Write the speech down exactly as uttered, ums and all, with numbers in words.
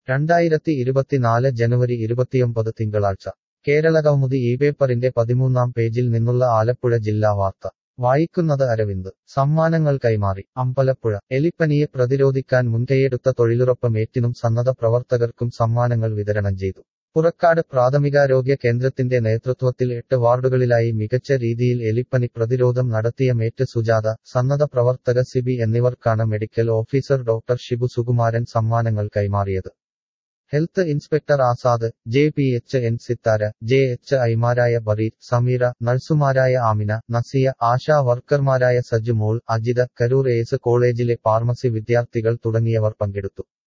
രണ്ടായിരത്തി ഇരുപത്തിനാല് ജനുവരി ഇരുപത്തിയൊമ്പത് തിങ്കളാഴ്ച കേരളകൗമുദി ഈ പേപ്പറിന്റെ പതിമൂന്നാം പേജിൽ നിന്നുള്ള ആലപ്പുഴ ജില്ലാ വാർത്ത വായിക്കുന്നത് അരവിന്ദ്. സമ്മാനങ്ങൾ കൈമാറി അമ്പലപ്പുഴ. എലിപ്പനിയെ പ്രതിരോധിക്കാൻ മുൻകൈയെടുത്ത തൊഴിലുറപ്പ് മേറ്റിനും സന്നദ്ധ പ്രവർത്തകർക്കും സമ്മാനങ്ങൾ വിതരണം ചെയ്തു. പുറക്കാട് പ്രാഥമികാരോഗ്യ കേന്ദ്രത്തിന്റെ നേതൃത്വത്തിൽ എട്ട് വാർഡുകളിലായി മികച്ച രീതിയിൽ എലിപ്പനി പ്രതിരോധം നടത്തിയ മേറ്റ് സുജാത, സന്നദ്ധ പ്രവർത്തക സിബി എന്നിവർക്കാണ് medical officer doctor Shibu Sukumaran സമ്മാനങ്ങൾ കൈമാറിയത്. Health inspector Azad, J P H N Sithara, J H ഐമാരായ ബറീർ, സമീറ, നഴ്സുമാരായ ആമിന, നസിയ, ആശാ വർക്കർമാരായ സജ്ജുമോൾ, അജിത, കരൂർ എസ് കോളേജിലെ ഫാർമസി വിദ്യാർത്ഥികൾ തുടങ്ങിയവർ പങ്കെടുത്തു.